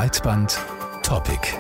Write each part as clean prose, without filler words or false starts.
Breitband-Topic.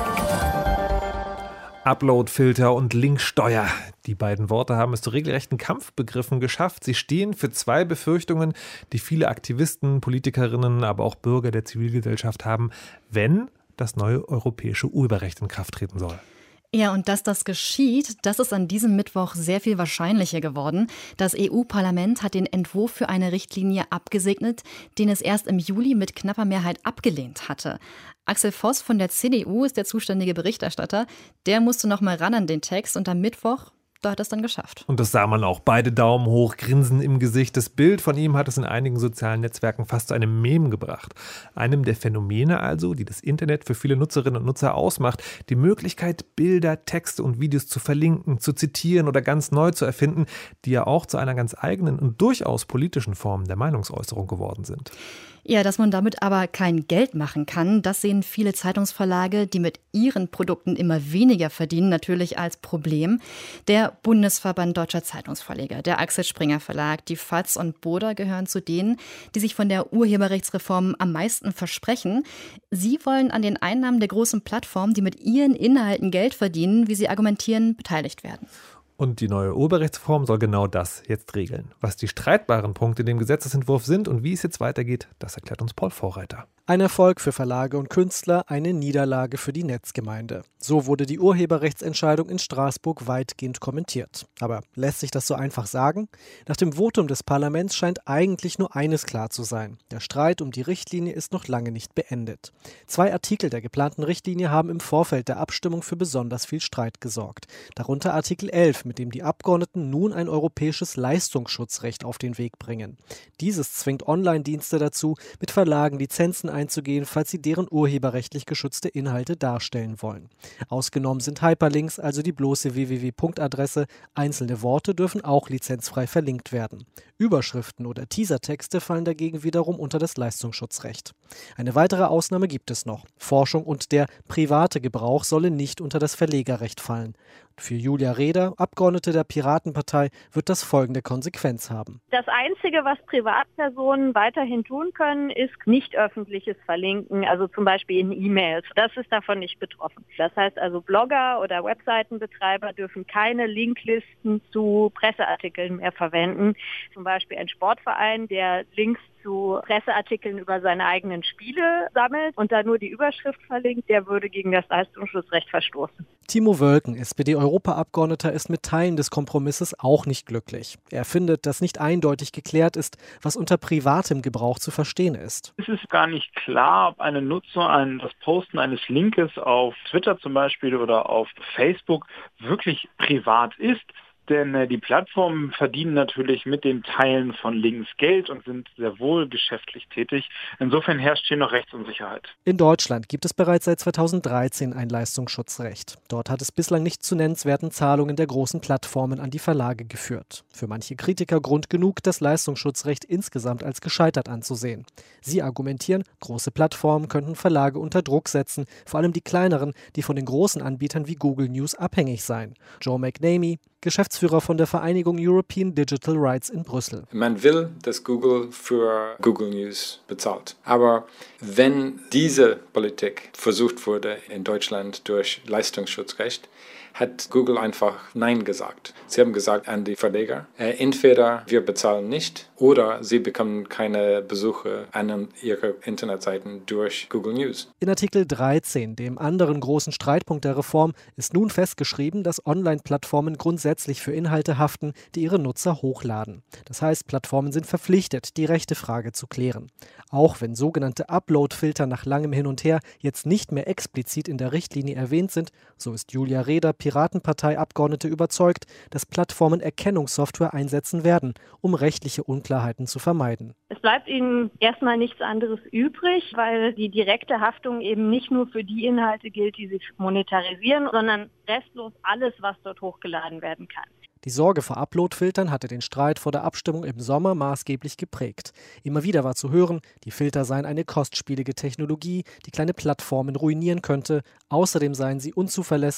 Uploadfilter und Linksteuer. Die beiden Worte haben es zu regelrechten Kampfbegriffen geschafft. Sie stehen für zwei Befürchtungen, die viele Aktivisten, Politikerinnen, aber auch Bürger der Zivilgesellschaft haben, wenn das neue europäische Urheberrecht in Kraft treten soll. Ja, und dass das geschieht, das ist an diesem Mittwoch sehr viel wahrscheinlicher geworden. Das EU-Parlament hat den Entwurf für eine Richtlinie abgesegnet, den es erst im Juli mit knapper Mehrheit abgelehnt hatte. Axel Voss von der CDU ist der zuständige Berichterstatter. Der musste noch mal ran an den Text und am Mittwoch, da hat er es dann geschafft. Und das sah man auch. Beide Daumen hoch, Grinsen im Gesicht. Das Bild von ihm hat es in einigen sozialen Netzwerken fast zu einem Meme gebracht. Einem der Phänomene also, die das Internet für viele Nutzerinnen und Nutzer ausmacht. Die Möglichkeit, Bilder, Texte und Videos zu verlinken, zu zitieren oder ganz neu zu erfinden, die ja auch zu einer ganz eigenen und durchaus politischen Form der Meinungsäußerung geworden sind. Ja, dass man damit aber kein Geld machen kann, das sehen viele Zeitungsverlage, die mit ihren Produkten immer weniger verdienen, natürlich als Problem. Der Bundesverband Deutscher Zeitungsverleger, der Axel Springer Verlag, die FAZ und Boda gehören zu denen, die sich von der Urheberrechtsreform am meisten versprechen. Sie wollen an den Einnahmen der großen Plattformen, die mit ihren Inhalten Geld verdienen, wie sie argumentieren, beteiligt werden. Und die neue Urheberrechtsreform soll genau das jetzt regeln. Was die streitbaren Punkte in dem Gesetzesentwurf sind und wie es jetzt weitergeht, das erklärt uns Paul Vorreiter. Ein Erfolg für Verlage und Künstler, eine Niederlage für die Netzgemeinde. So wurde die Urheberrechtsentscheidung in Straßburg weitgehend kommentiert. Aber lässt sich das so einfach sagen? Nach dem Votum des Parlaments scheint eigentlich nur eines klar zu sein. Der Streit um die Richtlinie ist noch lange nicht beendet. 2 Artikel der geplanten Richtlinie haben im Vorfeld der Abstimmung für besonders viel Streit gesorgt. Darunter Artikel 11, mit dem die Abgeordneten nun ein europäisches Leistungsschutzrecht auf den Weg bringen. Dieses zwingt Online-Dienste dazu, mit Verlagen Lizenzen einzugehen, falls sie deren urheberrechtlich geschützte Inhalte darstellen wollen. Ausgenommen sind Hyperlinks, also die bloße www.adresse. Einzelne Worte dürfen auch lizenzfrei verlinkt werden. Überschriften oder Teasertexte fallen dagegen wiederum unter das Leistungsschutzrecht. Eine weitere Ausnahme gibt es noch. Forschung und der private Gebrauch sollen nicht unter das Verlegerrecht fallen. Für Julia Reda, Abgeordnete der Piratenpartei, wird das folgende Konsequenz haben. Das Einzige, was Privatpersonen weiterhin tun können, ist nicht öffentliches Verlinken, also zum Beispiel in E-Mails. Das ist davon nicht betroffen. Das heißt also, Blogger oder Webseitenbetreiber dürfen keine Linklisten zu Presseartikeln mehr verwenden. Zum Beispiel ein Sportverein, der Links zu Presseartikeln über seine eigenen Spiele sammelt und da nur die Überschrift verlinkt, der würde gegen das Leistungsschutzrecht verstoßen. Timo Wölken, SPD-Europaabgeordneter, ist mit Teilen des Kompromisses auch nicht glücklich. Er findet, dass nicht eindeutig geklärt ist, was unter privatem Gebrauch zu verstehen ist. Es ist gar nicht klar, ob eine Nutzung, das Posten eines Linkes auf Twitter zum Beispiel oder auf Facebook wirklich privat ist. Denn die Plattformen verdienen natürlich mit dem Teilen von Links Geld und sind sehr wohl geschäftlich tätig. Insofern herrscht hier noch Rechtsunsicherheit. In Deutschland gibt es bereits seit 2013 ein Leistungsschutzrecht. Dort hat es bislang nicht zu nennenswerten Zahlungen der großen Plattformen an die Verlage geführt. Für manche Kritiker Grund genug, das Leistungsschutzrecht insgesamt als gescheitert anzusehen. Sie argumentieren, große Plattformen könnten Verlage unter Druck setzen, vor allem die kleineren, die von den großen Anbietern wie Google News abhängig seien. Joe McNamee, Geschäftsführer von der Vereinigung European Digital Rights in Brüssel. Man will, dass Google für Google News bezahlt. Aber wenn diese Politik versucht wurde in Deutschland durch Leistungsschutzrecht, hat Google einfach Nein gesagt. Sie haben gesagt an die Verleger, entweder wir bezahlen nicht oder sie bekommen keine Besuche an ihre Internetseiten durch Google News. In Artikel 13, dem anderen großen Streitpunkt der Reform, ist nun festgeschrieben, dass Online-Plattformen grundsätzlich für Inhalte haften, die ihre Nutzer hochladen. Das heißt, Plattformen sind verpflichtet, die Rechtefrage zu klären. Auch wenn sogenannte Upload-Filter nach langem Hin und Her jetzt nicht mehr explizit in der Richtlinie erwähnt sind, so ist Julia Reda, Piratenpartei-Abgeordnete, überzeugt, dass Plattformen Erkennungssoftware einsetzen werden, um rechtliche Unklarheiten zu vermeiden. Es bleibt ihnen erstmal nichts anderes übrig, weil die direkte Haftung eben nicht nur für die Inhalte gilt, die sie monetarisieren, sondern restlos alles, was dort hochgeladen werden kann. Die Sorge vor Upload-Filtern hatte den Streit vor der Abstimmung im Sommer maßgeblich geprägt. Immer wieder war zu hören, die Filter seien eine kostspielige Technologie, die kleine Plattformen ruinieren könnte. Außerdem seien sie unzuverlässig.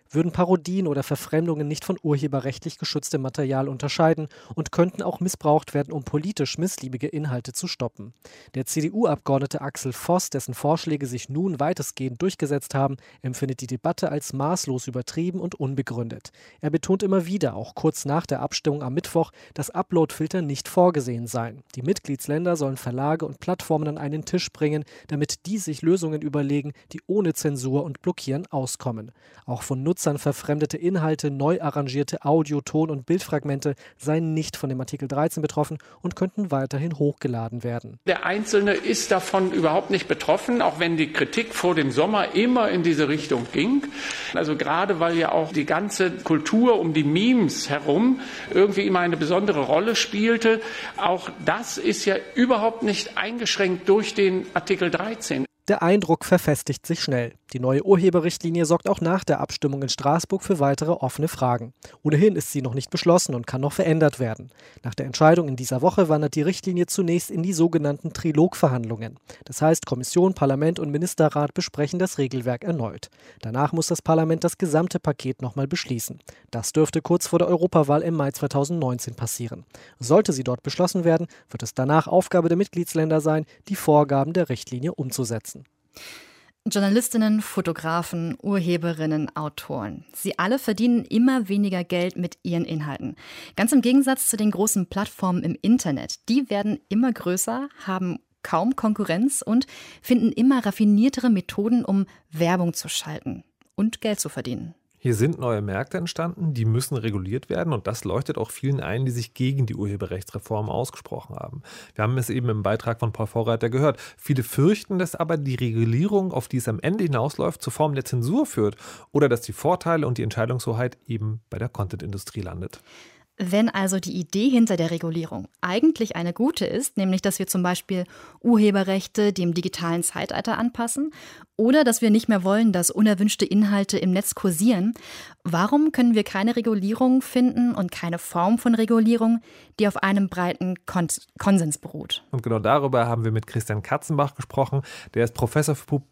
würden Parodien oder Verfremdungen nicht von urheberrechtlich geschütztem Material unterscheiden und könnten auch missbraucht werden, um politisch missliebige Inhalte zu stoppen. Der CDU-Abgeordnete Axel Voss, dessen Vorschläge sich nun weitestgehend durchgesetzt haben, empfindet die Debatte als maßlos übertrieben und unbegründet. Er betont immer wieder, auch kurz nach der Abstimmung am Mittwoch, dass Uploadfilter nicht vorgesehen seien. Die Mitgliedsländer sollen Verlage und Plattformen an einen Tisch bringen, damit die sich Lösungen überlegen, die ohne Zensur und Blockieren auskommen. Auch von Nutzern verfremdete Inhalte, neu arrangierte Audio-, Ton- und Bildfragmente seien nicht von dem Artikel 13 betroffen und könnten weiterhin hochgeladen werden. Der Einzelne ist davon überhaupt nicht betroffen, auch wenn die Kritik vor dem Sommer immer in diese Richtung ging. Also gerade weil ja auch die ganze Kultur um die Memes herum irgendwie immer eine besondere Rolle spielte. Auch das ist ja überhaupt nicht eingeschränkt durch den Artikel 13. Der Eindruck verfestigt sich schnell. Die neue Urheberrichtlinie sorgt auch nach der Abstimmung in Straßburg für weitere offene Fragen. Ohnehin ist sie noch nicht beschlossen und kann noch verändert werden. Nach der Entscheidung in dieser Woche wandert die Richtlinie zunächst in die sogenannten Trilogverhandlungen. Das heißt, Kommission, Parlament und Ministerrat besprechen das Regelwerk erneut. Danach muss das Parlament das gesamte Paket nochmal beschließen. Das dürfte kurz vor der Europawahl im Mai 2019 passieren. Sollte sie dort beschlossen werden, wird es danach Aufgabe der Mitgliedsländer sein, die Vorgaben der Richtlinie umzusetzen. Journalistinnen, Fotografen, Urheberinnen, Autoren. Sie alle verdienen immer weniger Geld mit ihren Inhalten. Ganz im Gegensatz zu den großen Plattformen im Internet. Die werden immer größer, haben kaum Konkurrenz und finden immer raffiniertere Methoden, um Werbung zu schalten und Geld zu verdienen. Hier sind neue Märkte entstanden, die müssen reguliert werden und das leuchtet auch vielen ein, die sich gegen die Urheberrechtsreform ausgesprochen haben. Wir haben es eben im Beitrag von Paul Vorreiter gehört. Viele fürchten, dass aber die Regulierung, auf die es am Ende hinausläuft, zur Form der Zensur führt oder dass die Vorteile und die Entscheidungshoheit eben bei der Content-Industrie landet. Wenn also die Idee hinter der Regulierung eigentlich eine gute ist, nämlich dass wir zum Beispiel Urheberrechte dem digitalen Zeitalter anpassen oder dass wir nicht mehr wollen, dass unerwünschte Inhalte im Netz kursieren, warum können wir keine Regulierung finden und keine Form von Regulierung, die auf einem breiten Konsens beruht? Und genau darüber haben wir mit Christian Katzenbach gesprochen. Der ist Professor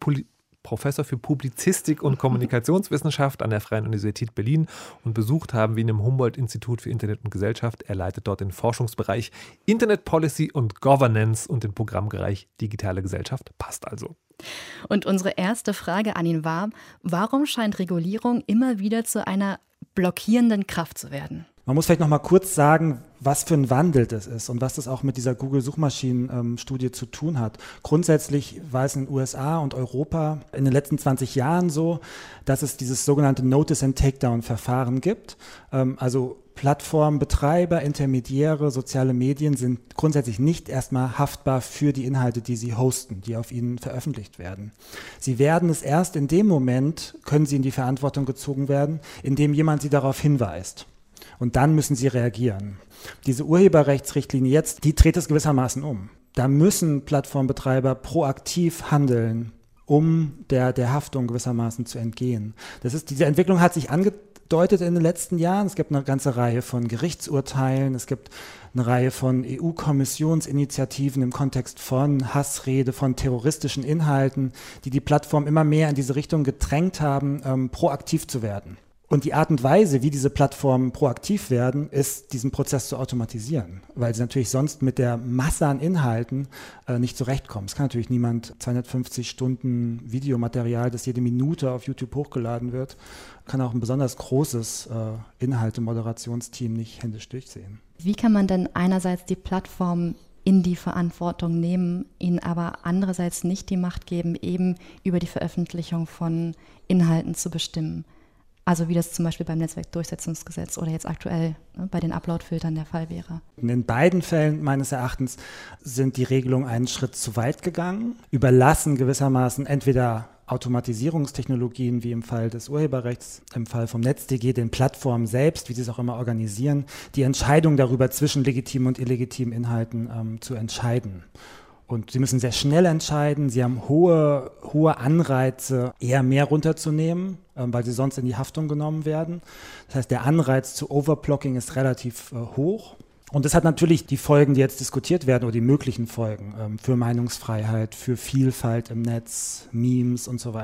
für Publizistik und Kommunikationswissenschaft an der Freien Universität Berlin und besucht haben wir ihn im Humboldt-Institut für Internet und Gesellschaft. Er leitet dort den Forschungsbereich Internet Policy und Governance und den Programmbereich Digitale Gesellschaft. Passt also. Und unsere erste Frage an ihn war, warum scheint Regulierung immer wieder zu einer blockierenden Kraft zu werden? Man muss vielleicht noch mal kurz sagen, was für ein Wandel das ist und was das auch mit dieser Google-Suchmaschinen-Studie zu tun hat. Grundsätzlich war es in den USA und Europa in den letzten 20 Jahren so, dass es dieses sogenannte Notice-and-Takedown-Verfahren gibt. Also Plattformbetreiber, Intermediäre, soziale Medien sind grundsätzlich nicht erstmal haftbar für die Inhalte, die sie hosten, die auf ihnen veröffentlicht werden. Sie werden es erst in dem Moment, können sie in die Verantwortung gezogen werden, indem jemand sie darauf hinweist. Und dann müssen sie reagieren. Diese Urheberrechtsrichtlinie jetzt, die dreht es gewissermaßen um. Da müssen Plattformbetreiber proaktiv handeln, um der Haftung gewissermaßen zu entgehen. Diese Entwicklung hat sich angedeutet in den letzten Jahren. Es gibt eine ganze Reihe von Gerichtsurteilen, es gibt eine Reihe von EU-Kommissionsinitiativen im Kontext von Hassrede, von terroristischen Inhalten, die Plattform immer mehr in diese Richtung gedrängt haben, proaktiv zu werden. Und die Art und Weise, wie diese Plattformen proaktiv werden, ist, diesen Prozess zu automatisieren, weil sie natürlich sonst mit der Masse an Inhalten nicht zurechtkommen. Es kann natürlich niemand 250 Stunden Videomaterial, das jede Minute auf YouTube hochgeladen wird, kann auch ein besonders großes Inhalte-Moderationsteam nicht händisch durchsehen. Wie kann man denn einerseits die Plattform in die Verantwortung nehmen, ihnen aber andererseits nicht die Macht geben, eben über die Veröffentlichung von Inhalten zu bestimmen? Also wie das zum Beispiel beim Netzwerkdurchsetzungsgesetz oder jetzt aktuell bei den Uploadfiltern der Fall wäre. In beiden Fällen meines Erachtens sind die Regelungen einen Schritt zu weit gegangen, überlassen gewissermaßen entweder Automatisierungstechnologien wie im Fall des Urheberrechts, im Fall vom NetzDG, den Plattformen selbst, wie sie es auch immer organisieren, die Entscheidung darüber zwischen legitimen und illegitimen Inhalten zu entscheiden. Und sie müssen sehr schnell entscheiden, sie haben hohe Anreize, eher mehr runterzunehmen, weil sie sonst in die Haftung genommen werden. Das heißt, der Anreiz zu Overblocking ist relativ hoch. Und das hat natürlich die Folgen, die jetzt diskutiert werden, oder die möglichen Folgen für Meinungsfreiheit, für Vielfalt im Netz, Memes und so weiter.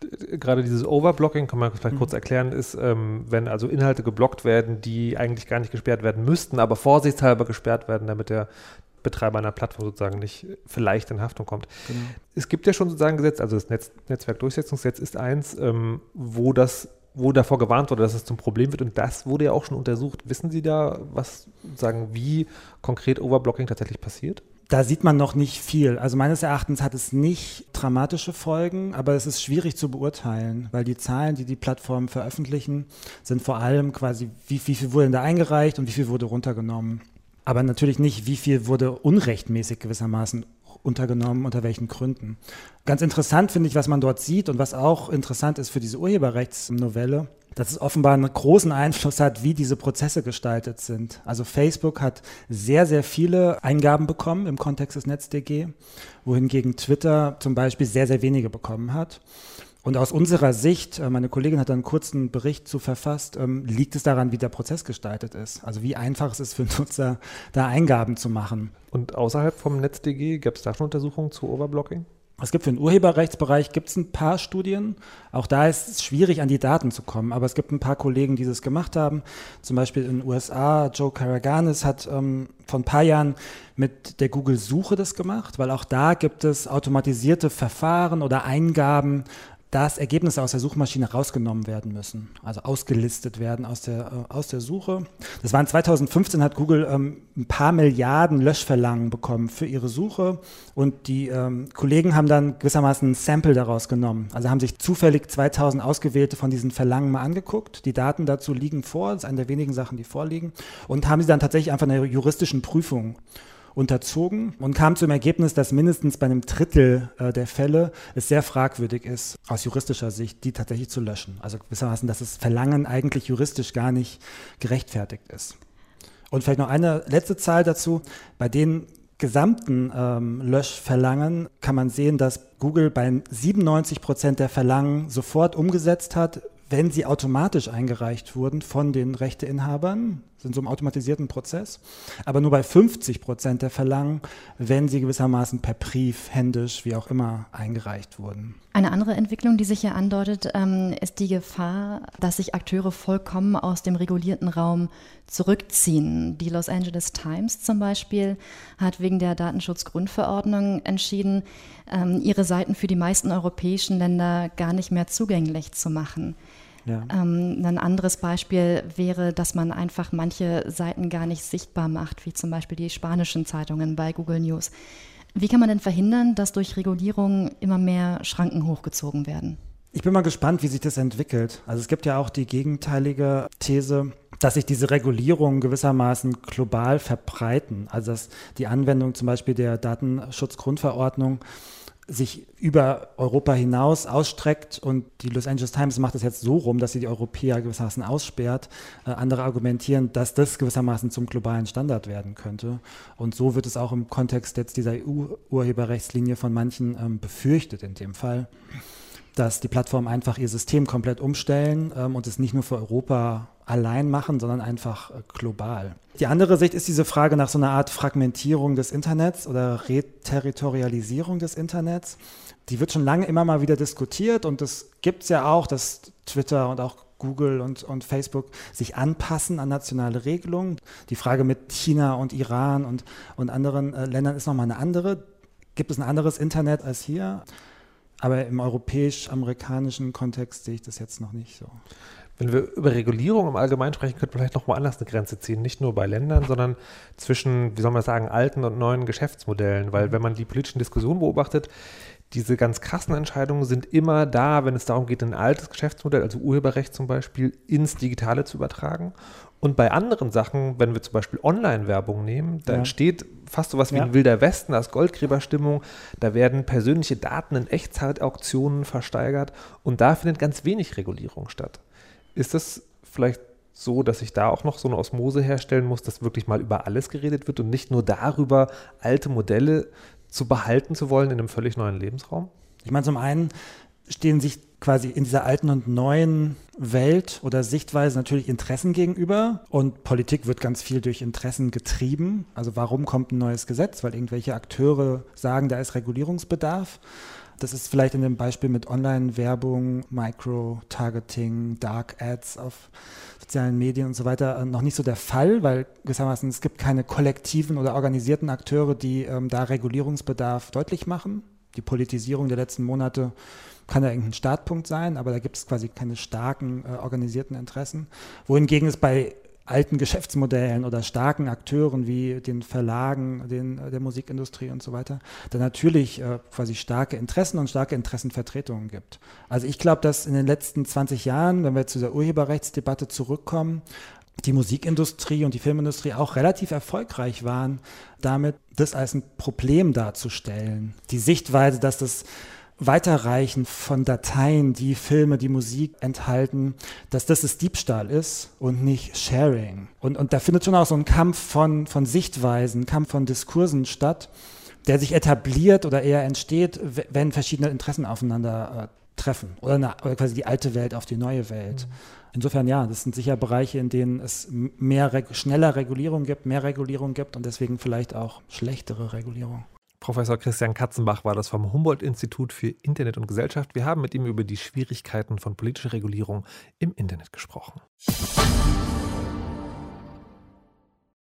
gerade dieses Overblocking, kann man vielleicht kurz erklären, ist, wenn also Inhalte geblockt werden, die eigentlich gar nicht gesperrt werden müssten, aber vorsichtshalber gesperrt werden, damit der Betreiber einer Plattform sozusagen nicht vielleicht in Haftung kommt. Genau. Es gibt ja schon sozusagen Gesetz, also das Netzwerkdurchsetzungsgesetz ist eins, wo davor gewarnt wurde, dass es zum Problem wird, und das wurde ja auch schon untersucht. Wissen Sie da, wie konkret Overblocking tatsächlich passiert? Da sieht man noch nicht viel. Also meines Erachtens hat es nicht dramatische Folgen, aber es ist schwierig zu beurteilen, weil die Zahlen, die Plattformen veröffentlichen, sind vor allem quasi, wie viel wurde da eingereicht und wie viel wurde runtergenommen. Aber natürlich nicht, wie viel wurde unrechtmäßig gewissermaßen untergenommen, unter welchen Gründen. Ganz interessant finde ich, was man dort sieht und was auch interessant ist für diese Urheberrechtsnovelle, dass es offenbar einen großen Einfluss hat, wie diese Prozesse gestaltet sind. Also Facebook hat sehr, sehr viele Eingaben bekommen im Kontext des NetzDG, wohingegen Twitter zum Beispiel sehr, sehr wenige bekommen hat. Und aus unserer Sicht, meine Kollegin hat da einen kurzen Bericht zu verfasst, liegt es daran, wie der Prozess gestaltet ist. Also wie einfach es ist für Nutzer, da Eingaben zu machen. Und außerhalb vom NetzDG, gab es da schon Untersuchungen zu Overblocking? Es gibt für den Urheberrechtsbereich ein paar Studien. Auch da ist es schwierig, an die Daten zu kommen. Aber es gibt ein paar Kollegen, die das gemacht haben. Zum Beispiel in den USA, Joe Karaganis hat vor ein paar Jahren mit der Google-Suche das gemacht, weil auch da gibt es automatisierte Verfahren oder Eingaben, dass Ergebnisse aus der Suchmaschine rausgenommen werden müssen, also ausgelistet werden aus der Suche. Das waren 2015, hat Google ein paar Milliarden Löschverlangen bekommen für ihre Suche, und die Kollegen haben dann gewissermaßen ein Sample daraus genommen. Also haben sich zufällig 2000 ausgewählte von diesen Verlangen mal angeguckt. Die Daten dazu liegen vor, das ist eine der wenigen Sachen, die vorliegen, und haben sie dann tatsächlich einfach einer juristischen Prüfung unterzogen und kam zum Ergebnis, dass mindestens bei einem Drittel der Fälle es sehr fragwürdig ist, aus juristischer Sicht, die tatsächlich zu löschen. Also gewissermaßen, dass das Verlangen eigentlich juristisch gar nicht gerechtfertigt ist. Und vielleicht noch eine letzte Zahl dazu. Bei den gesamten Löschverlangen kann man sehen, dass Google bei 97% der Verlangen sofort umgesetzt hat, wenn sie automatisch eingereicht wurden von den Rechteinhabern, sind so im automatisierten Prozess, aber nur bei 50% der Verlangen, wenn sie gewissermaßen per Brief, händisch, wie auch immer, eingereicht wurden. Eine andere Entwicklung, die sich hier andeutet, ist die Gefahr, dass sich Akteure vollkommen aus dem regulierten Raum zurückziehen. Die Los Angeles Times zum Beispiel hat wegen der Datenschutzgrundverordnung entschieden, ihre Seiten für die meisten europäischen Länder gar nicht mehr zugänglich zu machen. Ja. Ein anderes Beispiel wäre, dass man einfach manche Seiten gar nicht sichtbar macht, wie zum Beispiel die spanischen Zeitungen bei Google News. Wie kann man denn verhindern, dass durch Regulierung immer mehr Schranken hochgezogen werden? Ich bin mal gespannt, wie sich das entwickelt. Also es gibt ja auch die gegenteilige These, dass sich diese Regulierungen gewissermaßen global verbreiten. Also dass die Anwendung zum Beispiel der Datenschutzgrundverordnung sich über Europa hinaus ausstreckt, und die Los Angeles Times macht es jetzt so rum, dass sie die Europäer gewissermaßen aussperrt. Andere argumentieren, dass das gewissermaßen zum globalen Standard werden könnte. Und so wird es auch im Kontext jetzt dieser EU-Urheberrechtslinie von manchen befürchtet in dem Fall, dass die Plattformen einfach ihr System komplett umstellen und es nicht nur für Europa allein machen, sondern einfach global. Die andere Sicht ist diese Frage nach so einer Art Fragmentierung des Internets oder Reterritorialisierung des Internets. Die wird schon lange immer mal wieder diskutiert, und das gibt es ja auch, dass Twitter und auch Google und Facebook sich anpassen an nationale Regelungen. Die Frage mit China und Iran und anderen Ländern ist nochmal eine andere. Gibt es ein anderes Internet als hier? Aber im europäisch-amerikanischen Kontext sehe ich das jetzt noch nicht so. Wenn wir über Regulierung im Allgemeinen sprechen, könnte man vielleicht noch woanders eine Grenze ziehen. Nicht nur bei Ländern, sondern zwischen, wie soll man sagen, alten und neuen Geschäftsmodellen. Weil wenn man die politischen Diskussionen beobachtet, diese ganz krassen Entscheidungen sind immer da, wenn es darum geht, ein altes Geschäftsmodell, also Urheberrecht zum Beispiel, ins Digitale zu übertragen. Und bei anderen Sachen, wenn wir zum Beispiel Online-Werbung nehmen, da entsteht fast sowas wie ein wilder Westen, als Goldgräberstimmung. Da werden persönliche Daten in Echtzeitauktionen versteigert, und da findet ganz wenig Regulierung statt. Ist das vielleicht so, dass ich da auch noch so eine Osmose herstellen muss, dass wirklich mal über alles geredet wird und nicht nur darüber, alte Modelle zu behalten zu wollen in einem völlig neuen Lebensraum? Ich meine, zum einen stehen sich quasi in dieser alten und neuen Welt oder Sichtweise natürlich Interessen gegenüber, und Politik wird ganz viel durch Interessen getrieben. Also warum kommt ein neues Gesetz? Weil irgendwelche Akteure sagen, da ist Regulierungsbedarf. Das ist vielleicht in dem Beispiel mit Online-Werbung, Micro-Targeting, Dark Ads auf sozialen Medien und so weiter noch nicht so der Fall, weil gewissermaßen es gibt keine kollektiven oder organisierten Akteure, die da Regulierungsbedarf deutlich machen. Die Politisierung der letzten Monate kann ja irgendein Startpunkt sein, aber da gibt es quasi keine starken organisierten Interessen. Wohingegen es bei alten Geschäftsmodellen oder starken Akteuren wie den Verlagen, der Musikindustrie und so weiter, da natürlich quasi starke Interessen und starke Interessenvertretungen gibt. Also ich glaube, dass in den letzten 20 Jahren, wenn wir zu der Urheberrechtsdebatte zurückkommen, die Musikindustrie und die Filmindustrie auch relativ erfolgreich waren, damit das als ein Problem darzustellen. Die Sichtweise, dass das Weiterreichen von Dateien, die Filme, die Musik enthalten, dass das Diebstahl ist und nicht Sharing. Und da findet schon auch so ein Kampf von Sichtweisen, Kampf von Diskursen statt, der sich etabliert oder eher entsteht, wenn verschiedene Interessen aufeinander treffen. Oder quasi die alte Welt auf die neue Welt. Insofern ja, das sind sicher Bereiche, in denen es schneller Regulierung gibt, mehr Regulierung gibt und deswegen vielleicht auch schlechtere Regulierung. Professor Christian Katzenbach war das vom Humboldt-Institut für Internet und Gesellschaft. Wir haben mit ihm über die Schwierigkeiten von politischer Regulierung im Internet gesprochen.